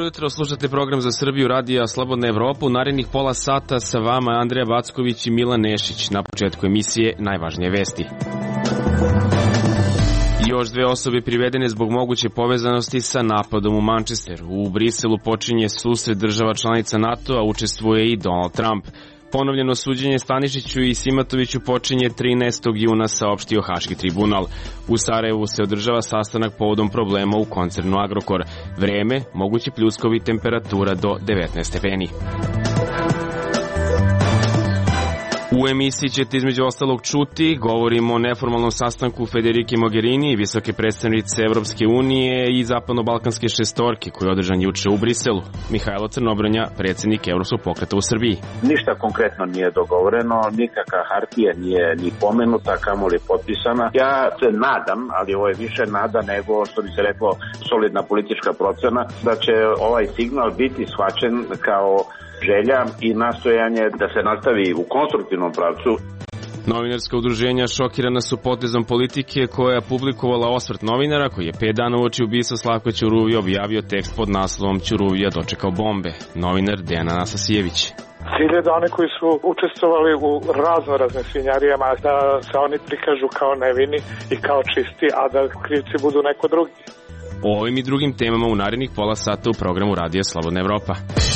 jutro, slušate program za Srbiju Radija Slobodna Evropa. U narednih pola sata sa vama Andreja Backović i Milan Nešić. Na početku emisije najvažnije vesti. Još 2 osobe privedene zbog moguće povezanosti sa napadom u Manchesteru. U Briselu počinje susret država članica NATO-a, učestvuje i Donald Trump. Ponovljeno suđenje Stanišiću i Simatoviću počinje 13. juna, saopštio Haški tribunal. U Sarajevu se održava sastanak povodom problema u koncernu Agrokor. Vreme, mogući pljuskovi, temperatura do 19 stepeni. U emisiji ćete između ostalog čuti, govorimo o neformalnom sastanku Federike Mogherini, visoke predstavnice Evropske unije i zapadno-balkanske šestorke koji je održan juče u Briselu. Mihajlo Crnobranja, predsjednik Evropskog pokreta u Srbiji. Ništa konkretno nije dogovoreno, nikakva hartija nije ni pomenuta, kamoli potpisana. Ja se nadam, ali ovo je više nada nego, što bi se reklo, solidna politička procena, da će ovaj signal biti shvaćen kao želja i nastojanje da se nastavi u konstruktivnom pravcu. Novinarska udruženja šokirana su potezom politike koja je publikovala osvrt novinara koji je 5 dana uoči ubistva Slavka Ćuruvija objavio tekst pod naslovom "Ćuruvija dočekao bombe". Novinar Dejan Anasasijević. Cilj je da oni koji su učestvovali u raznoraznim svinjarijama, da se oni prikažu kao nevini i kao čisti, a da krivci budu neko drugi. O ovim i drugim temama u narednih pola sata u programu Radija Slobodna Evropa.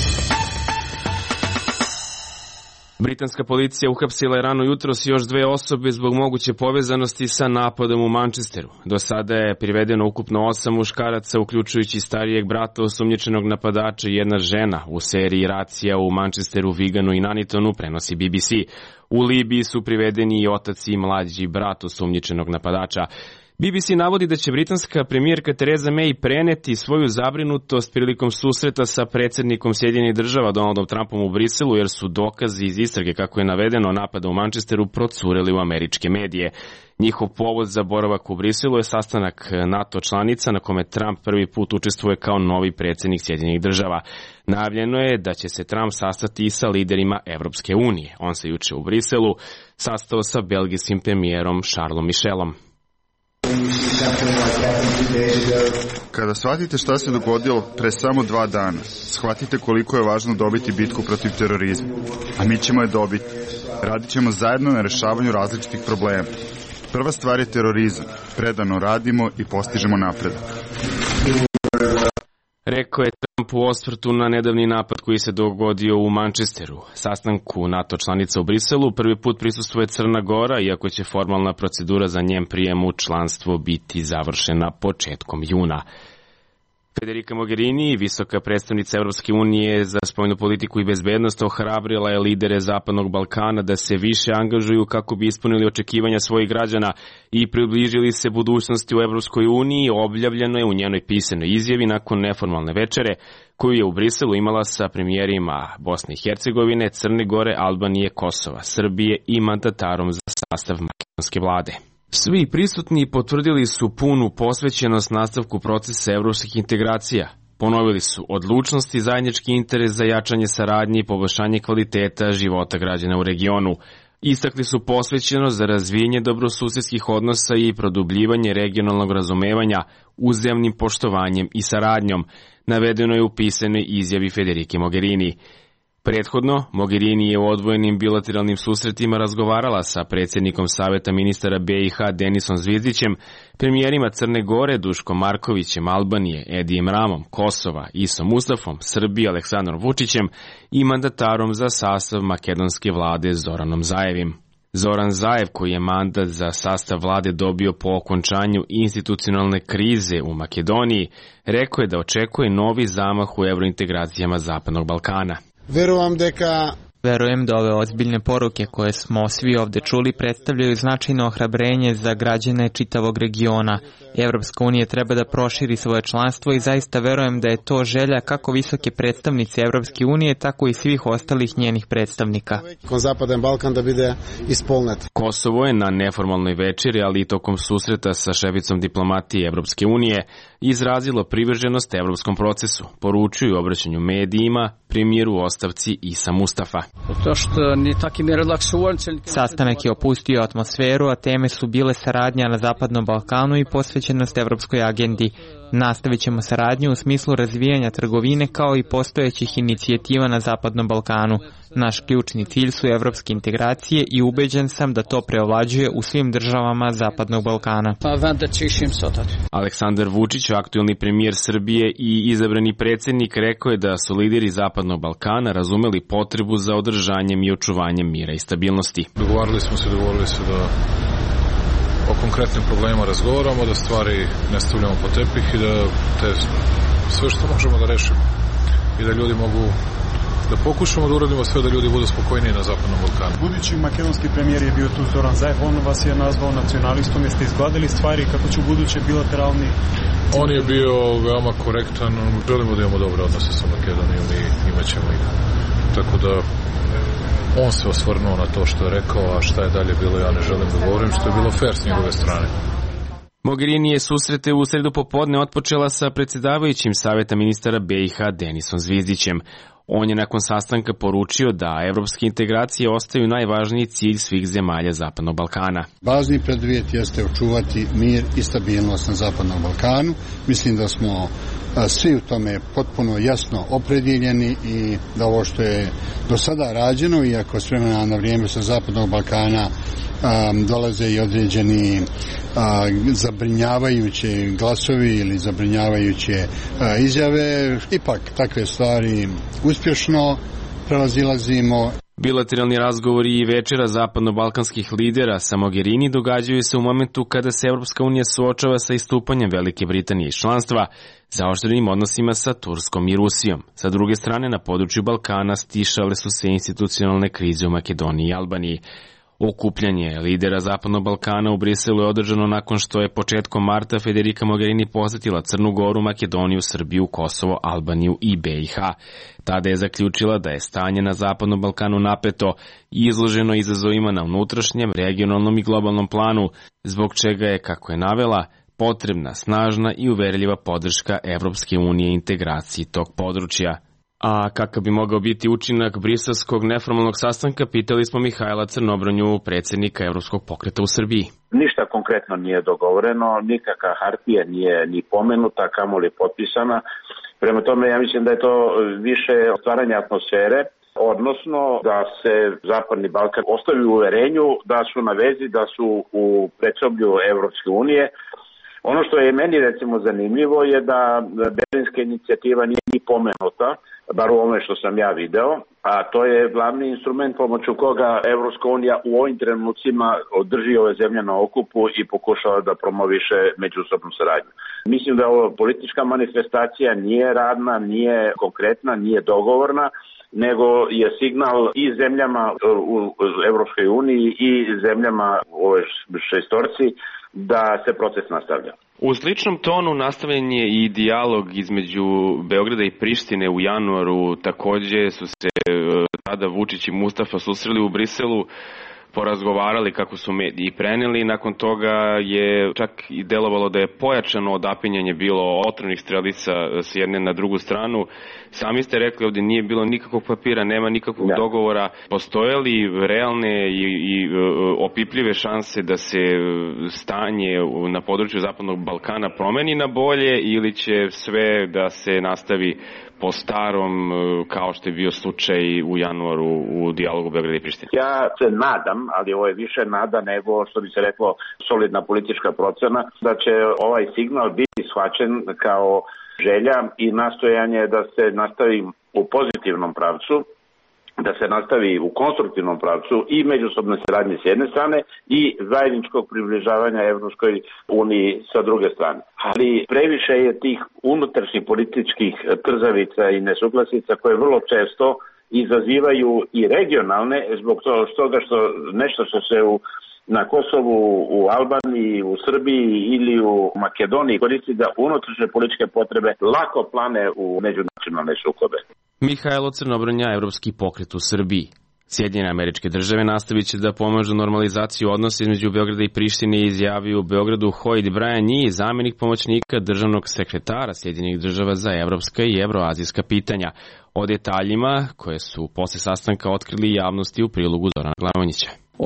Britanska policija uhapsila je rano jutros još 2 osobe zbog moguće povezanosti sa napadom u Manchesteru. Do sada je privedeno ukupno 8 muškaraca, uključujući starijeg brata osumnjičenog napadača i jedna žena. U seriji racija u Manchesteru, Viganu i Nanitonu prenosi BBC. U Libiji su privedeni i otac i mlađi brat osumnjičenog napadača. BBC navodi da će britanska premijerka Theresa May preneti svoju zabrinutost prilikom susreta sa predsjednikom Sjedinjenih Država Donaldom Trumpom u Briselu, jer su dokazi iz istrage, kako je navedeno, napada u Manchesteru procureli u američke medije. Njihov povod za boravak u Briselu je sastanak NATO članica na kome Trump prvi put učestvuje kao novi predsjednik Sjedinjenih Država. Najavljeno je da će se Trump sastati i sa liderima Evropske unije. On se juče u Briselu sastao sa belgijskim premijerom Charlesom Michelom. Kada shvatite šta se dogodilo pre samo 2 dana, shvatite koliko je važno dobiti bitku protiv terorizma. A mi ćemo je dobiti. Radit ćemo zajedno na rešavanju različitih problema. Prva stvar je terorizam. Predano radimo i postižemo napredak. Rekao je Trump u osvrtu na nedavni napad koji se dogodio u Manchesteru. Sastanku NATO članica u Briselu prvi put prisustvuje Crna Gora, iako će formalna procedura za njen prijem u članstvo biti završena početkom juna. Federica Mogherini, visoka predstavnica Evropske unije za spoljnu politiku i bezbednost, ohrabrila je lidere Zapadnog Balkana da se više angažuju kako bi ispunili očekivanja svojih građana i približili se budućnosti u Evropskoj uniji. Objavljeno je u njenoj pisanoj izjavi nakon neformalne večere koju je u Briselu imala sa premijerima Bosne i Hercegovine, Crne Gore, Albanije, Kosova, Srbije i mandatarom za sastav makedonske vlade. Svi prisutni potvrdili su punu posvećenost nastavku procesa evropskih integracija. Ponovili su odlučnost i zajednički interes za jačanje saradnje i poboljšanje kvaliteta života građana u regionu. Istakli su posvećenost za razvijanje dobrosusedskih odnosa i produbljivanje regionalnog razumevanja uzajamnim poštovanjem i saradnjom, navedeno je u pisanoj izjavi Federike Mogherini. Prethodno, Mogherini je u odvojenim bilateralnim susretima razgovarala sa predsjednikom Saveta ministara BiH Denisom Zvizdićem, premijerima Crne Gore Duškom Markovićem, Albanije Edijem Ramom, Kosova Isom Mustafom, Srbije Aleksandrom Vučićem i mandatarom za sastav makedonske vlade Zoranom Zajevim. Zoran Zajev, koji je mandat za sastav vlade dobio po okončanju institucionalne krize u Makedoniji, rekao je da očekuje novi zamah u evrointegracijama Zapadnog Balkana. Verujem da ove ozbiljne poruke koje smo svi ovde čuli predstavljaju značajno ohrabrenje za građane čitavog regiona. Evropska unija treba da proširi svoje članstvo i zaista verujem da je to želja kako visoke predstavnice Evropske unije, tako i svih ostalih njenih predstavnika. Kosovo je na neformalnoj večeri, ali i tokom susreta sa šeficom diplomatije Evropske unije, izrazilo privrženost evropskom procesu, poručuju u obraćanju medijima premijeru u ostavci Isa Mustafa. Sastanak je opustio atmosferu, a teme su bile saradnja na Zapadnom Balkanu i posvećenost evropskoj agendi. Nastavit ćemo saradnju u smislu razvijanja trgovine kao i postojećih inicijativa na Zapadnom Balkanu. Naš ključni cilj su evropske integracije i ubeđen sam da to preovlađuje u svim državama Zapadnog Balkana. Aleksandar Vučić, aktuelni premijer Srbije i izabrani predsjednik, rekao je da su lideri Zapadnog Balkana razumeli potrebu za održanjem i očuvanjem mira i stabilnosti. Dogovorili se da o konkretnim problemima razgovaramo, da stvari ne stavljamo po tepih i da sve što možemo da rešimo i da ljudi mogu da pokušamo da uradimo sve da ljudi budu spokojniji na Zapadnom Balkanu. Budući makedonski premijer je bio tu Zoran Zaev, on vas je nazvao nacionalistom, jeste izgledali stvari kako će u buduće bilateralni... On je bio veoma korektan, želimo da imamo dobre odnose sa Makedonijom i imat ćemo ih. Tako da on se osvrnuo na to što je rekao, a šta je dalje bilo ja ne želim da govorim, što je bilo fair s njegove strane. Mogherini je susrete u sredu popodne otpočela sa predsjedavajućim Saveta ministara BiH Denisom Zvizdićem. On je nakon sastanka poručio da evropske integracije ostaju najvažniji cilj svih zemalja Zapadnog Balkana. Važni preduvjet jeste očuvati mir i stabilnost na Zapadnom Balkanu. Mislim da smo svi u tome potpuno jasno opredjeljeni i da ovo što je do sada rađeno, iako s vremena na vrijeme sa Zapadnog Balkana dolaze i određeni zabrinjavajuće glasovi ili zabrinjavajuće izjave, ipak takve stvari uspješno prelazilazimo. Bilateralni razgovori i večera zapadno-balkanskih lidera sa Mogherini događaju se u momentu kada se Evropska unija suočava sa istupanjem Velike Britanije iz članstva, zaoštrenim odnosima sa Turskom i Rusijom. Sa druge strane, na području Balkana stišale su se institucionalne krize u Makedoniji i Albaniji. Okupljanje lidera Zapadnog Balkana u Briselu je održano nakon što je početkom marta Federica Mogherini posjetila Crnu Goru, Makedoniju, Srbiju, Kosovo, Albaniju i BiH. Tada je zaključila da je stanje na Zapadnom Balkanu napeto i izloženo izazovima na unutrašnjem, regionalnom i globalnom planu, zbog čega je, kako je navela, potrebna snažna i uverljiva podrška Evropske unije integraciji tog područja. A kakav bi mogao biti učinak briselskog neformalnog sastanka, pitali smo Mihajla Crnobronju, predsjednika Evropskog pokreta u Srbiji. Ništa konkretno nije dogovoreno, nikakva hartija nije ni pomenuta, kamoli potpisana. Prema tome, ja mislim da je to više stvaranje atmosfere, odnosno da se Zapadni Balkan ostavi u uverenju da su na vezi, da su u predsoblju Evropske unije. Ono što je meni recimo zanimljivo je da berlinska inicijativa nije ni pomenuta, bar u ovome što sam ja video, a to je glavni instrument pomoću koga Evropska unija u ovim trenucima održi ove zemlje na okupu i pokušava da promoviše međusobnu saradnju. Mislim da ovo politička manifestacija nije radna, nije konkretna, nije dogovorna, nego je signal i zemljama u Evropskoj uniji i zemljama u ovoj šestorci da se proces nastavlja. U sličnom tonu nastavljen je i dijalog između Beograda i Prištine u januaru. Takođe su se tada Vučić i Mustafa susreli u Briselu, porazgovarali kako su mediji preneli. Nakon toga je čak i delovalo da je pojačano odapinjanje bilo otrovnih strelica s jedne na drugu stranu. Sami ste rekli ovdje nije bilo nikakvog papira, nema nikakvog dogovora. Postoje li realne i opipljive šanse da se stanje na području Zapadnog Balkana promeni na bolje ili će sve da se nastavi po starom, kao što je bio slučaj u januaru u dijalogu Beograda i Prištine? Ja se nadam, ali ovo je više nada nego, što bi se reklo, solidna politička procena, da će ovaj signal biti shvaćen kao želja i nastojanje da se nastavi u pozitivnom pravcu, da se nastavi u konstruktivnom pravcu i međusobne saradnje s jedne strane i zajedničkog približavanja Evropskoj uniji sa druge strane. Ali previše je tih unutrašnjih političkih trzavica i nesuglasica koje vrlo često izazivaju i regionalne zbog toga što nešto što se na Kosovu, u Albaniji, u Srbiji ili u Makedoniji koristi da unutrašnje političke potrebe lako plane u međunacionalne sukobe. Mihajlo Crnobronja, Evropski pokret u Srbiji. Sjedinjene Američke Države nastavit će da pomažu normalizaciju odnosa između Beograda i Prištine, izjavio u Beogradu Hoyt Brian Yee, zamenik pomoćnika državnog sekretara Sjedinjenih Država za evropska i evroazijska pitanja. O detaljima koje su posle sastanka otkrili javnosti u prilogu Zorana Glavonjića.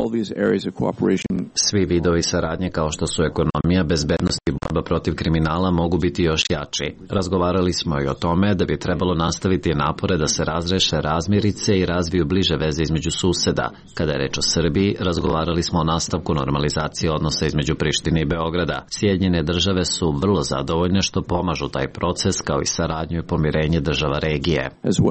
Svi vidovi saradnje kao što su ekonomija, bezbednost i borba protiv kriminala mogu biti još jači. Razgovarali smo i o tome da bi trebalo nastaviti napore da se razreše razmirice i razviju bliže veze između suseda. Kada je reč o Srbiji, razgovarali smo o nastavku normalizacije odnosa između Prištine i Beograda. Sjedinjene Države su vrlo zadovoljne što pomažu taj proces kao i saradnju i pomirenje država regije.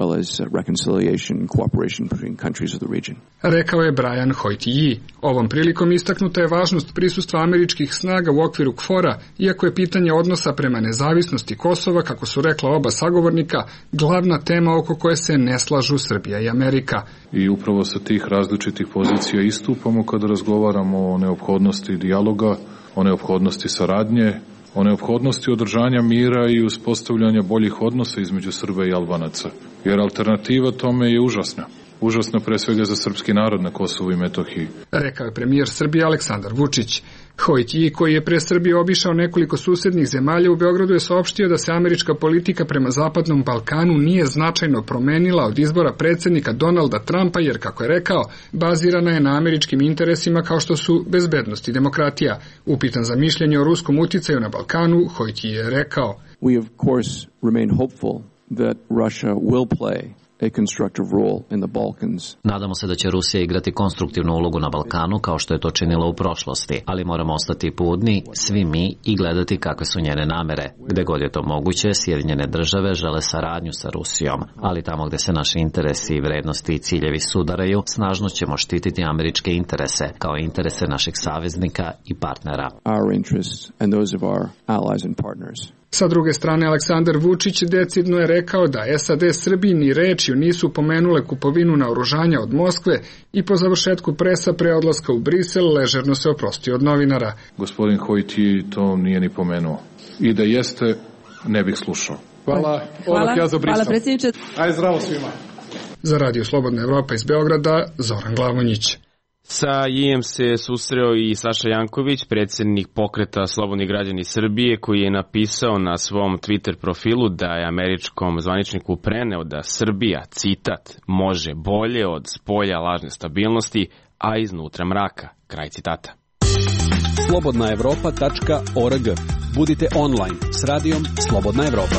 Rekao je Brian Hoyt Yee. Ovom prilikom istaknuta je važnost prisustva američkih snaga u okviru KFOR-a, iako je pitanje odnosa prema nezavisnosti Kosova, kako su rekla oba sagovornika, glavna tema oko koje se ne slažu Srbija i Amerika. I upravo sa tih različitih pozicija istupamo kada razgovaramo o neophodnosti dijaloga, o neophodnosti saradnje, o neophodnosti održanja mira i uspostavljanja boljih odnosa između Srba i Albanaca. Jer alternativa tome je užasna. Užasno pre svega za srpski narod na Kosovu i Metohiji. Rekao je premijer Srbije Aleksandar Vučić. Hoyt Yee, koji je pre Srbije obišao nekoliko susednih zemalja, u Beogradu je saopštio da se američka politika prema Zapadnom Balkanu nije značajno promenila od izbora predsjednika Donalda Trumpa, jer, kako je rekao, bazirana je na američkim interesima kao što su bezbednost i demokratija. Upitan za mišljenje o ruskom uticaju na Balkanu, Hoyt Yee je rekao: We of course remain hopeful that Russia will play a constructive role in the Balkans. Nadamo se da će Rusija igrati konstruktivnu ulogu na Balkanu kao što je to činila u prošlosti, ali moramo ostati budni, svi mi, i gledati kakve su njene namere. Gde god je to moguće, Sjedinjene Države žele saradnju sa Rusijom, ali tamo gde se naši interesi, vrednosti i ciljevi sudaraju, snažno ćemo štititi američke interese, kao i interese naših saveznika i partnera. Our interests and those of our allies and partners. Sa druge strane, Aleksandar Vučić decidno je rekao da SAD Srbiji ni rečju nisu pomenule kupovinu naoružanja od Moskve i po završetku presa pre odlaska u Brisel ležerno se oprostio od novinara. Gospodin Hoyt Yee to nije ni pomenuo. I da jeste, ne bih slušao. Hvala. Hvala predsjedniče. Aj zdravo svima. Za Radio Slobodna Evropa iz Beograda, Zoran Glavonjić. Sa Yijem se susreo i Saša Janković, predsjednik pokreta Slobodni građani Srbije, koji je napisao na svom Twitter profilu da je američkom zvaničniku preneo da Srbija, citat, može bolje od spolja lažne stabilnosti, a iznutra mraka, kraj citata. slobodnaevropa.org. Budite online s radijom Slobodna Evropa.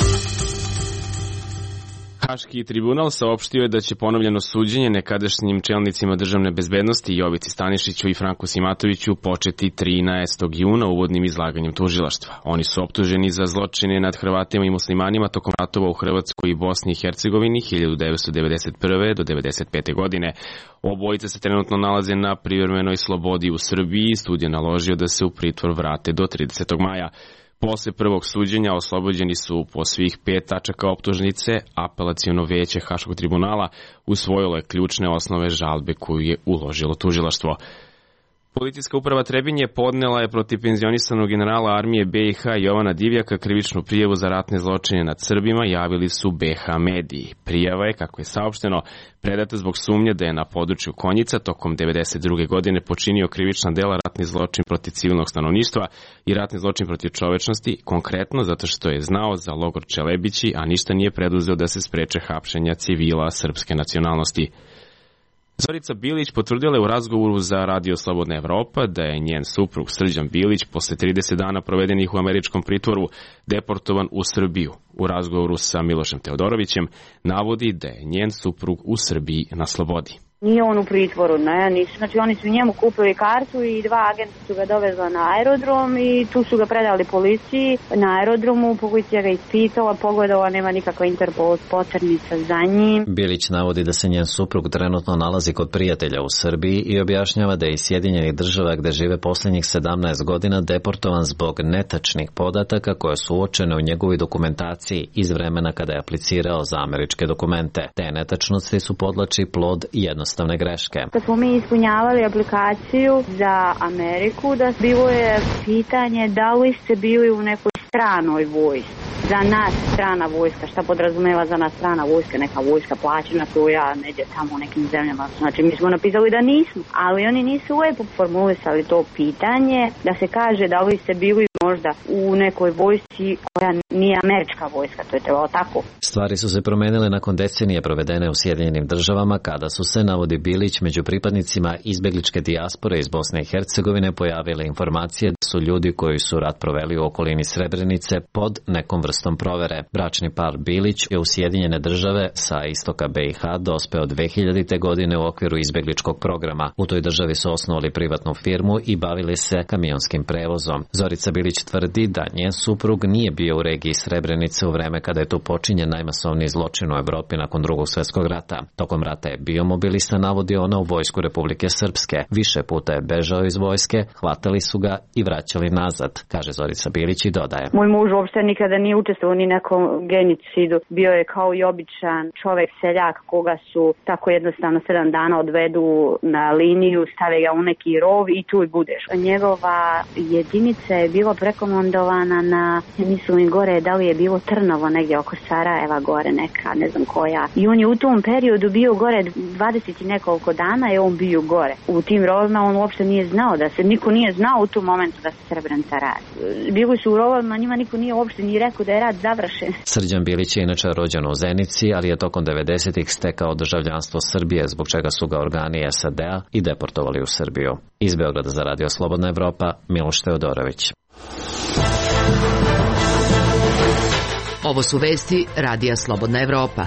Haški tribunal saopštio je da će ponovljeno suđenje nekadašnjim čelnicima državne bezbednosti Jovici Stanišiću i Franku Simatoviću početi 13. juna uvodnim izlaganjem tužilaštva. Oni su optuženi za zločine nad Hrvatima i muslimanima tokom ratova u Hrvatskoj i Bosni i Hercegovini 1991. do 1995. godine. Obojica se trenutno nalaze na privremenoj slobodi u Srbiji. Sud je naložio da se u pritvor vrate do 30. maja. Posle prvog suđenja oslobođeni su po svih 5 tačaka optužnice. Apelaciono veće Haškog tribunala usvojilo je ključne osnove žalbe koju je uložilo tužilaštvo. Policijska uprava Trebinje podnela je protiv penzionisanog generala armije BiH Jovana Divjaka krivičnu prijavu za ratne zločine nad Srbima, javili su BiH mediji. Prijava je, kako je saopšteno, predata zbog sumnje da je na području Konjica tokom 1992. godine počinio krivična dela ratni zločin protiv civilnog stanovništva i ratni zločin protiv čovečnosti, konkretno zato što je znao za logor Čelebići, a ništa nije preduzeo da se spreče hapšenja civila srpske nacionalnosti. Zorica Bilić potvrdila je u razgovoru za Radio Slobodna Evropa da je njen suprug Srđan Bilić posle 30 dana provedenih u američkom pritvoru deportovan u Srbiju. U razgovoru sa Milošem Teodorovićem navodi da je njen suprug u Srbiji na slobodi. Nije on u pritvoru, ne, nisu. Znači oni su njemu kupili kartu i 2 agenta su ga dovezla na aerodrom i tu su ga predali policiji na aerodromu. Policija ga ispitala, pogledala, nema nikakva Interpol poternica za njim. Bilić navodi da se njen suprug trenutno nalazi kod prijatelja u Srbiji i objašnjava da je iz Sjedinjenih Država gde žive posljednjih 17 godina deportovan zbog netačnih podataka koje su uočene u njegovoj dokumentaciji iz vremena kada je aplicirao za američke dokumente. Te netačnosti su, podlači, plod jednostavne greške. Kad smo mi ispunjavali aplikaciju za Ameriku, da bilo je pitanje da li ste bili u nekoj stranoj vojsci. za nas strana vojska. Šta podrazumeva za nas strana vojska? Neka vojska plaćena koja neđe tamo u nekim zemljama. Znači mi smo napisali da nismo, ali oni nisu lepo formulisali to pitanje da se kaže da li ste bili možda u nekoj vojsci koja nije američka vojska, to je trebalo tako. Stvari su se promenile nakon decenije provedene u Sjedinjenim državama kada su se, navodi Bilić, među pripadnicima izbegličke dijaspore iz Bosne i Hercegovine pojavile informacije da su ljudi koji su rat proveli u okolini Srebrenice pod nekom vrstom provere. Bračni par Bilić je u Sjedinjene države sa istoka BiH dospeo 2000. godine u okviru izbegličkog programa. U toj državi su osnovali privatnu firmu i bavili se kamionskim prevozom. Zorica Bilić tvrdi da njen suprug nije bio u regiji Srebrenice u vreme kada je tu počinjen najmasovniji zločin u Evropi nakon Drugog svjetskog rata. Tokom rata je bio mobilista, navodi ona, u vojsku Republike Srpske. Više puta je bežao iz vojske, hvatali su ga i vraćali nazad, kaže Zorica Bilić i dodaje. Moj muž uopšte nikada nije učestvovao ni nekom genocidu. Bio je kao i običan čovek, seljak, koga su tako jednostavno 7 dana odvedu na liniju, stave ga u neki rov i tu i budeš. Njegova jedinica je bila prekomandovana na, mislim gore, da li je bilo Trnovo negdje oko Sarajeva gore neka, ne znam koja. I on je u tom periodu bio gore 20 i nekoliko dana je on bio gore. U tim rovima on uopšte nije znao da se, niko nije znao u tom momentu da se Srebrenica radi. Bili su u rovima, njima niko nije uopšte ni rekao da je rat završen. Srđan Bilić je inače rođen u Zenici, ali je tokom 90-ih stekao državljanstvo Srbije, zbog čega su ga organi SAD-a i deportovali u Srbiju. Iz Beograda za Radio Slobodna Evropa, Miloš Teodorović. Ovo su vesti Radija Slobodna Evropa.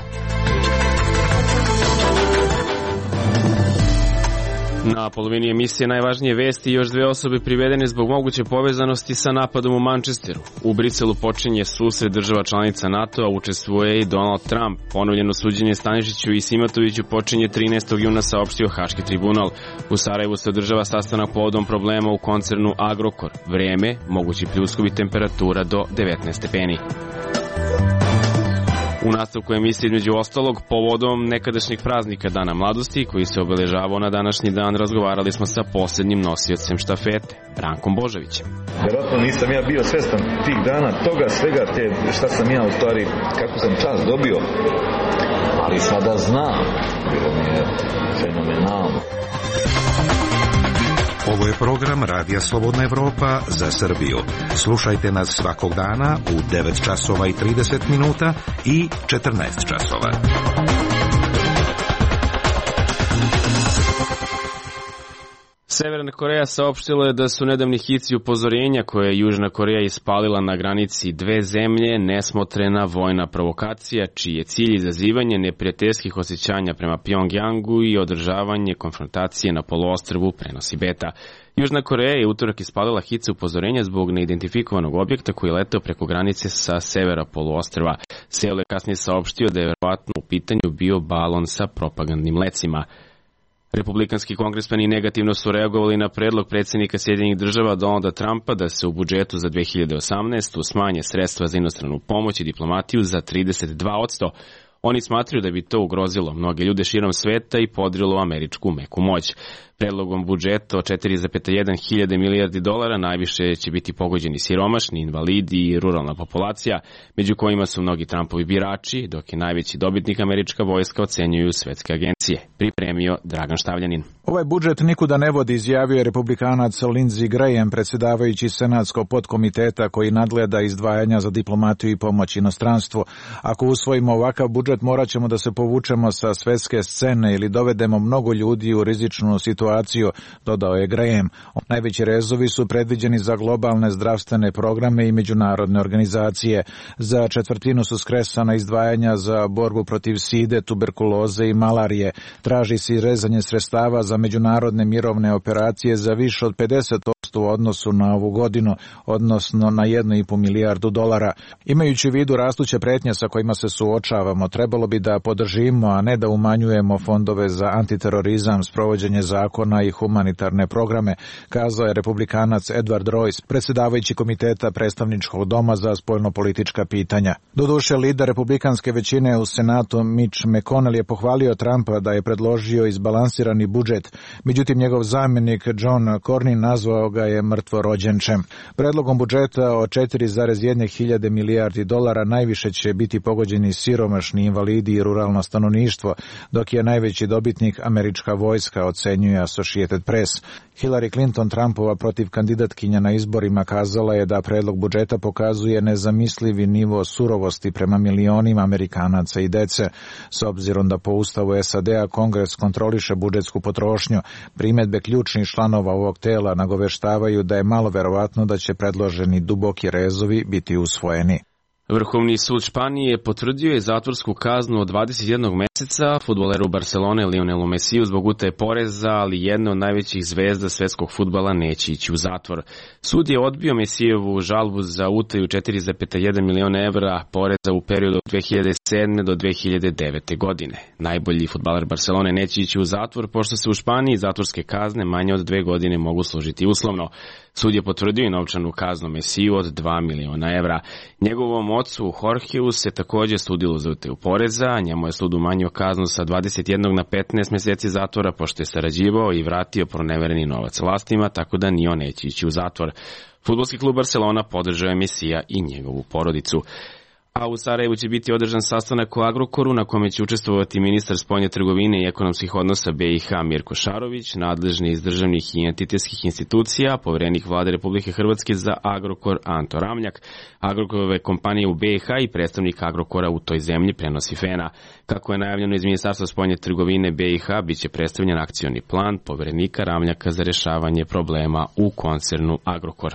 Na polovini emisije najvažnije vesti, još 2 osobe privedene zbog moguće povezanosti sa napadom u Manchesteru. U Briselu počinje susret država članica NATO-a, učestvuje i Donald Trump. Ponovljeno suđenje Stanišiću i Simatoviću počinje 13. juna, saopštio Haški tribunal. U Sarajevu se održava sastanak povodom problema u koncernu Agrokor. Vreme, mogući pljuskovi, temperatura do 19 stepeni. U nastavku emisije, između ostalog, povodom nekadašnjeg praznika Dana mladosti, koji se obeležavao na današnji dan, razgovarali smo sa posljednjim nosiocem štafete, Brankom Božovićem. Vjerojatno nisam ja bio svestan tih dana, toga svega, šta sam ja u stvari, kako sam čast dobio, ali sada znam, bilo mi je fenomenalno. Ovo je program Radija Slobodna Evropa za Srbiju. Slušajte nas svakog dana u 9 časova i 30 minuta i 14 časova. Severna Koreja saopštila je da su nedavni hici upozorenja koje je Južna Koreja ispalila na granici dve zemlje nesmotrena vojna provokacija, čiji je cilj izazivanje neprijateljskih osjećanja prema Pjongjangu i održavanje konfrontacije na poluostrvu, prenosi Beta. Južna Koreja je utorak ispalila hice upozorenja zbog neidentifikovanog objekta koji je leteo preko granice sa severa poluostrva. Seul je kasnije saopštio da je verovatno u pitanju bio balon sa propagandnim lecima. Republikanski kongresmeni negativno su reagovali na predlog predsjednika Sjedinjenih država Donalda Trumpa da se u budžetu za 2018. smanje sredstva za inostranu pomoć i diplomatiju za 32%. Oni smatraju da bi to ugrozilo mnoge ljude širom sveta i podrilo američku meku moć. Predlogom budžeta od 4,1 hiljade milijardi dolara najviše će biti pogođeni siromašni, invalidi i ruralna populacija, među kojima su mnogi Trumpovi birači, dok je najveći dobitnik američka vojska, ocenjuju svetske agencije. Pripremio Dragan Štavljanin. Ovaj budžet nikuda ne vodi, izjavio je republikanac Lindsey Graham, predsjedavajući senatskog podkomiteta koji nadgleda izdvajanja za diplomatiju i pomoć inostranstvu. Ako usvojimo ovakav budžet, morat ćemo da se povučemo sa svetske scene ili dovedemo mnogo ljudi u rizičnu situaciju, dodao je Graham. Najveći rezovi su predviđeni za globalne zdravstvene programe i međunarodne organizacije. Za četvrtinu su skresana izdvajanja za borbu protiv side, tuberkuloze i malarije. Traži se rezanje sredstava za međunarodne mirovne operacije za više od 50% u odnosu na ovu godinu, odnosno na 1,5 milijardu dolara. Imajući u vidu rastuće pretnje sa kojima se suočavamo, trebalo bi da podržimo, a ne da umanjujemo fondove za antiterorizam, sprovođenje zakona zakona i humanitarne programe, kazao je republikanac Edward Royce, predsjedavajući komiteta predstavničkog doma za spoljnopolitička pitanja. Doduše, lider republikanske većine u Senatu Mitch McConnell je pohvalio Trumpa da je predložio izbalansirani budžet, međutim njegov zamjenik John Cornyn nazvao ga je mrtvorođenčem. Predlogom budžeta od 4,1 milijardi dolara najviše će biti pogođeni siromašni, invalidi i ruralno stanovništvo, dok je najveći dobitnik američka vojska, ocenjuje Associated Press. Hillary Clinton, Trumpova protiv kandidatkinja na izborima, kazala je da predlog budžeta pokazuje nezamislivi nivo surovosti prema milionima Amerikanaca i dece, s obzirom da po ustavu SAD-a Kongres kontroliše budžetsku potrošnju. Primedbe ključnih članova ovog tela nagoveštavaju da je malo verovatno da će predloženi duboki rezovi biti usvojeni. Vrhovni sud Španije potvrdio je zatvorsku kaznu od 21 meseca fudbaleru Barcelone Lionelu Messiju zbog utaje poreza, ali jedna od najvećih zvezda svetskog fudbala neće ići u zatvor. Sud je odbio Messijevu žalbu za utaju 4,1 miliona evra poreza u periodu od 2007. do 2009. godine. Najbolji fudbaler Barcelone neće ići u zatvor, pošto se u Španiji zatvorske kazne manje od 2 godine mogu služiti uslovno. Sud je potvrdio i novčanu kaznu Messiju od 2 miliona evra. Njegovom ocu Jorgeu se također sudilo za utaju poreza, njemu je sud umanjio kaznu sa 21 na 15 mjeseci zatvora, pošto je sarađivao i vratio pronevereni novac vlastima, tako da ni on neće ići u zatvor. Fudbalski klub Barcelona podržao je Messija i njegovu porodicu. A u Sarajevu će biti održan sastanak o Agrokoru na kome će učestvovati ministar spoljne trgovine i ekonomskih odnosa BiH Mirko Šarović, nadležni iz državnih i entitetskih institucija, poverenik vlade Republike Hrvatske za Agrokor Anto Ramljak, Agrokorove kompanije u BiH i predstavnik Agrokora u toj zemlji, prenosi FENA. Kako je najavljeno iz Ministarstva spoljne trgovine BiH, bit će predstavljen akcioni plan poverenika Ramljaka za rješavanje problema u koncernu Agrokor.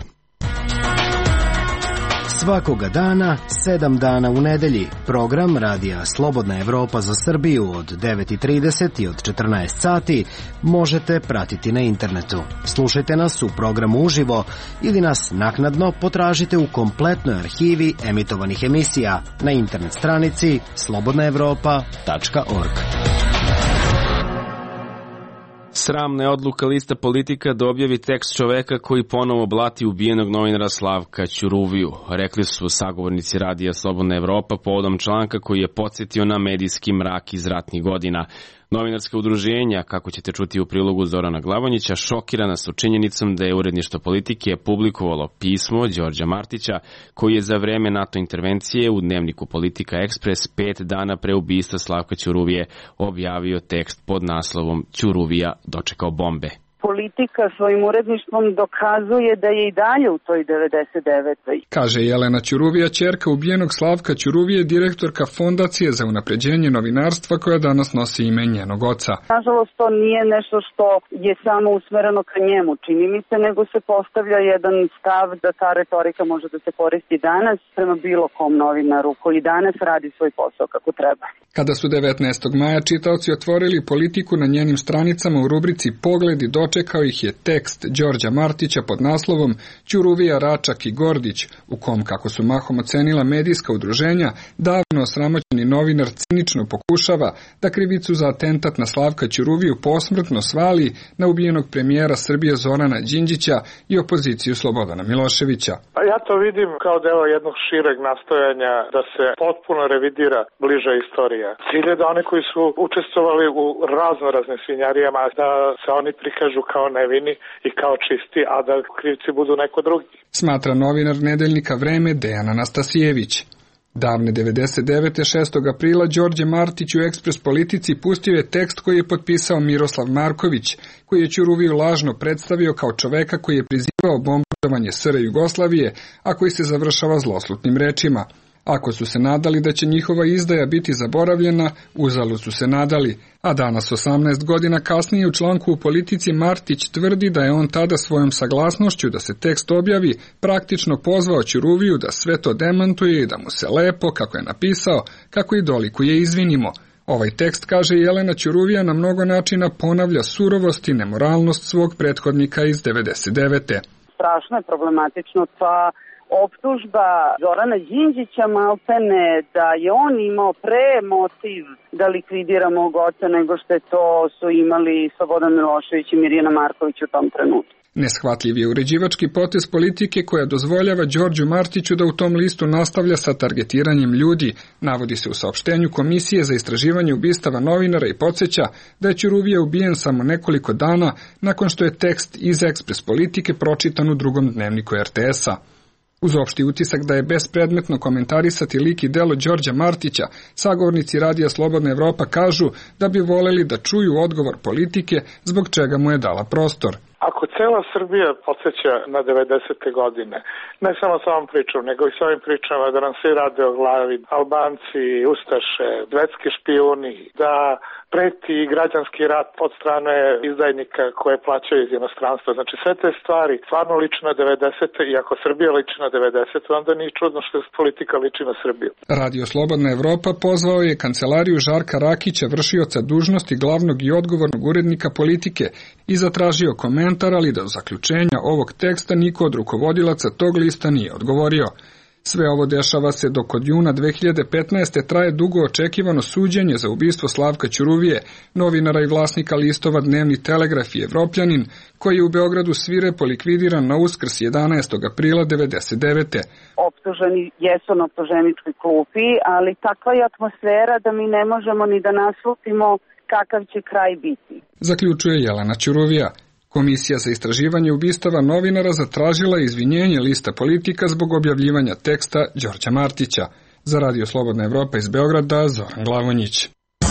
Svakoga dana, 7 dana u nedelji, program Radija Slobodna Evropa za Srbiju od 9:30 i od 14 sati možete pratiti na internetu. Slušajte nas u programu uživo ili nas naknadno potražite u kompletnoj arhivi emitovanih emisija na internet stranici slobodnaevropa.org. Sramna je odluka lista Politika da objavi tekst čoveka koji ponovo blati ubijenog novinara Slavka Ćuruviju. Rekli su sagovornici Radija Slobodna Evropa povodom članka koji je podsjetio na medijski mrak iz ratnih godina. Novinarska udruženja, kako ćete čuti u prilogu Zorana Glavonjića, šokirana su činjenicom da je uredništvo Politike publikovalo pismo Đorđa Martića, koji je za vreme NATO intervencije u dnevniku Politika Ekspres 5 dana pre ubistva Slavka Ćuruvije objavio tekst pod naslovom Ćuruvija dočekao bombe. Politika svojim uredništvom dokazuje da je i dalje u toj 99. Kaže Jelena Ćuruvija, ćerka ubijenog Slavka Ćuruvije, direktorka Fondacije za unapređenje novinarstva koja danas nosi ime njenog oca. Nažalost, to nije nešto što je samo usmereno ka njemu, čini mi se, nego se postavlja jedan stav da ta retorika može da se koristi danas prema bilo kom novinaru koji danas radi svoj posao kako treba. Kada su 19. maja čitaoci otvorili Politiku na njenim stranicama u rubrici Pogledi, dočekao ih je tekst Đorđa Martića pod naslovom Ćuruvija, Račak i Gordić, u kom, kako su mahom ocenila medijska udruženja, davno osramoćeni novinar cinično pokušava da krivicu za atentat na Slavka Ćuruviju posmrtno svali na ubijenog premijera Srbije Zorana Đinđića i opoziciju Slobodana Miloševića. Ja to vidim kao deo jednog šireg nastojanja da se potpuno revidira bliža istorija. Cilj je da oni koji su učestvovali u raznoraznim svinjarijama, da se oni prikažu kao nevini i kao čisti, a da krivci budu neko drugi. Smatra novinar nedeljnika Vreme Dejan Anastasijević. Davne 99. 6. aprila Đorđe Martić u Ekspres Politici pustio je tekst koji je potpisao Miroslav Marković, koji je Ćuruviju lažno predstavio kao čoveka koji je prizivao bombardovanje SR Jugoslavije, a koji se završava zloslutnim rečima. Ako su se nadali da će njihova izdaja biti zaboravljena, uzalud su se nadali, a danas 18 godina kasnije u članku u Politici Martić tvrdi da je on tada svojom saglasnošću da se tekst objavi praktično pozvao Ćuruviju da sve to demantuje i da mu se lepo, kako je napisao, kako i dolikuje izvinimo. Ovaj tekst, kaže Jelena Ćuruvija, na mnogo načina ponavlja surovost i nemoralnost svog prethodnika iz 99. Strašno je problematično, pa optužba Zorana Đinđića maltene da je on imao motiv da likvidira mog oca nego što su imali Slobodan Milošević i Mirjana Marković u tom trenutku. Neshvatljiv je uređivački potez politike koja dozvoljava Đorđu Martiću da u tom listu nastavlja sa targetiranjem ljudi, navodi se u saopštenju Komisije za istraživanje ubistava novinara i podsjeća da je Ćuruvija ubijen samo nekoliko dana nakon što je tekst iz Ekspres politike pročitan u drugom dnevniku RTS-a. Uz opšti utisak da je bespredmetno komentarisati lik i delo Đorđa Martića, sagovornici Radija Slobodna Evropa kažu da bi voleli da čuju odgovor politike zbog čega mu je dala prostor. Ako cela Srbija podsjeća na 90. godine, ne samo sa ovom pričom, nego i sa ovim pričama da nam svi rade o glavi, Albanci, Ustaše, svetski špijuni, da preti građanski rat od strane izdajnika koje plaćaju iz inostranstva. Znači sve te stvari stvarno liči na 90. i ako Srbija liči na 90. onda nije čudno što politika liči na Srbiju. Radio Slobodna Evropa pozvao je kancelariju Žarka Rakića, vršioca dužnosti glavnog i odgovornog urednika politike, i zatražio komentar, ali do zaključenja ovog teksta niko od rukovodilaca tog lista nije odgovorio. Sve ovo dešava se dok od juna 2015. traje dugo očekivano suđenje za ubistvo Slavka Ćuruvije, novinara i vlasnika listova Dnevni Telegraf i Evropljanin, koji je u Beogradu svirepo likvidiran na Uskrs 11. aprila 1999. Optuženi jesu na optuženičkoj klupi, ali takva je atmosfera da mi ne možemo ni da naslutimo kakav će kraj biti. Zaključuje Jelena Ćuruvija. Komisija za istraživanje ubistava novinara zatražila izvinjenje lista politika zbog objavljivanja teksta Đorđa Martića. Za Radio Slobodna Evropa iz Beograda, Zoran Glavonjić.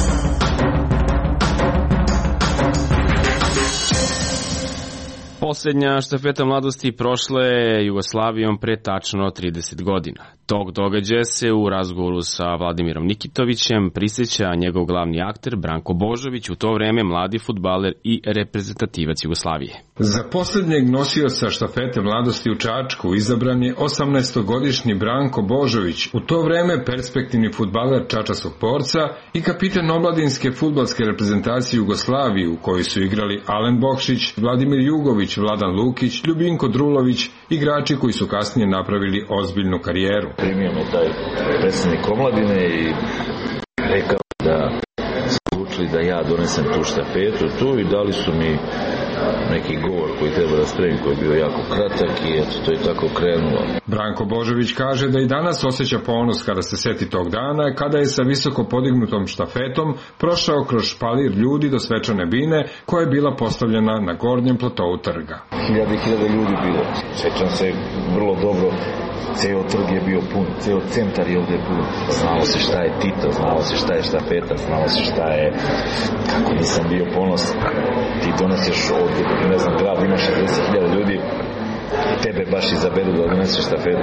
Posljednja štafeta mladosti prošle je Jugoslavijom pre tačno 30 godina. Tog događaja se u razgovoru sa Vladimirom Nikitovićem prisjeća njegov glavni akter Branko Božović, u to vreme mladi fudbaler i reprezentativac Jugoslavije. Za posljednjeg nosioca štafete mladosti u Čačku izabran je 18-godišnji Branko Božović, u to vreme perspektivni fudbaler Čačanskog Porca i kapitan omladinske fudbalske reprezentacije Jugoslavije, u kojoj su igrali Alen Bokšić, Vladimir Jugović, Vladan Lukić, Ljubinko Drulović, igrači koji su kasnije napravili ozbiljnu karijeru. Primio me taj predsjednik omladine i rekao da su odlučili da ja donesem tu štafetu tu i dali su mi neki govor koji treba da spremim, koji je bio jako kratak i eto, to je tako krenulo. Branko Božović kaže da i danas osjeća ponos kada se seti tog dana, kada je sa visoko podignutom štafetom prošao kroz špalir ljudi do svečane bine koja je bila postavljena na gornjem platovu trga. Hiljade ljudi bilo. Sećam se vrlo dobro, ceo trg je bio pun, ceo centar je ovde pun. Znalo se šta je Tito, znalo se šta je štafeta, znalo se šta je, kako nisam bio ponos. Ti doneseš ovde, ne znam, grad ima 60.000 ljudi, tebe baš izaberu da doneseš štafetu.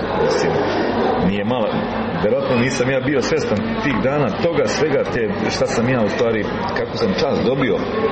Nije malo, verovatno nisam ja bio svestan tih dana, toga svega, šta sam ja u stvari, kako sam čast dobio,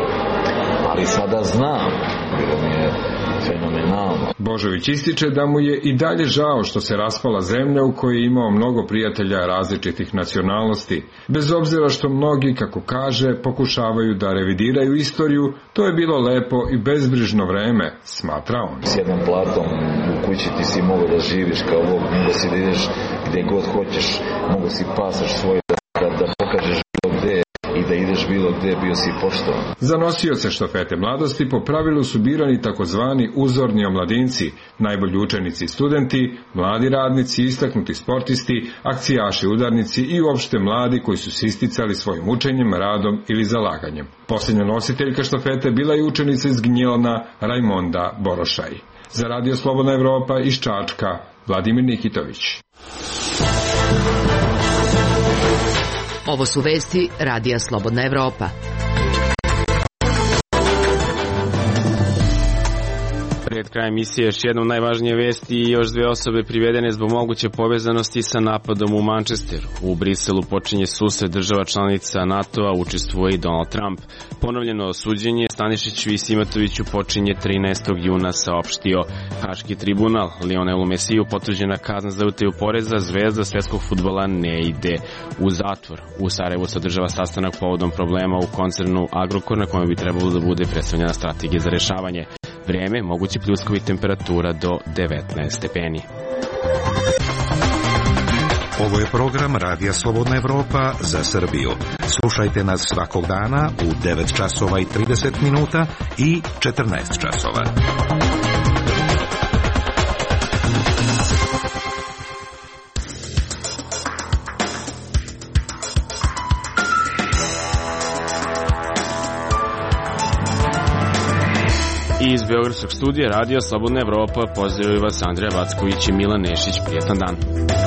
ali sada znam, bilo mi je fenomenalno. Božović ističe da mu je i dalje žao što se raspala zemlja u kojoj je imao mnogo prijatelja različitih nacionalnosti. Bez obzira što mnogi, kako kaže, pokušavaju da revidiraju istoriju, to je bilo lepo i bezbrižno vreme, smatra on. S jednom platom u kući ti si mogao da živiš kao Bog, mogo si da ideš gde god hoćeš, mogo si pasaš svoj da pokažeš bilo gde i da ideš bilo gde, bio si poštovan. Za nosioce štafete mladosti po pravilu su birani takozvani uzorni omladinci, najbolji učenici i studenti, mladi radnici, istaknuti sportisti, akcijaši, udarnici i uopšte mladi koji su se isticali svojim učenjem, radom ili zalaganjem. Posljednja nositeljka štafete bila je učenica iz Gnjilana Rajmonda Borošaj. Za Radio Slobodna Evropa iz Čačka, Vladimir Nikitović. Ovo su vesti Radija Slobodna Evropa. Pred krajem emisije još jednom najvažnije vesti i još dve osobe privedene zbog moguće povezanosti sa napadom u Manchesteru. U Briselu počinje susret država članica NATO-a, učestvuje i Donald Trump. Ponovljeno suđenje Stanišiću i Simatoviću počinje 13. juna, saopštio Haški tribunal. Lionelu Mesiju potvrđena kazna za utaju poreza, zvezda svetskog fudbala ne ide u zatvor. U Sarajevu se održava sastanak povodom problema u koncernu Agrokor, na kojem bi trebalo da bude predstavljena strategija za rešavanje. Vreme, mogući pljuskovi, temperatura do 19 stepeni. Ovo je program Radija Slobodna Evropa za Srbiju. Slušajte nas svakog dana u 9 časova i 30 minuta i 14 časova. Iz Beogradskog studija Radija Slobodna Evropa pozdravljaju vas Andreja Vacković i Milan Nešić. Prijetan dan.